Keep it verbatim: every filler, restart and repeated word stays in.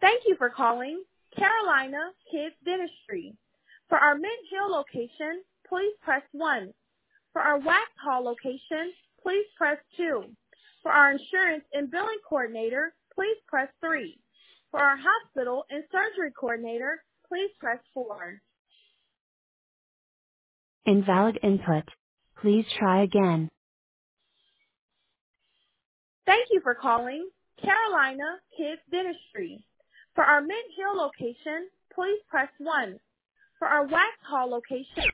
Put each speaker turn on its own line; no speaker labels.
Thank you for calling Carolina Kids Dentistry. For our Mint Hill location, please press one. For our Waxhaw location, please press two. For our insurance and billing coordinator, please press three. For our hospital and surgery coordinator, please press four.
Invalid input. Please try again.
Thank you for calling Carolina Kids Dentistry. For our Mint Hill location, please press one. For our Waxhaw location,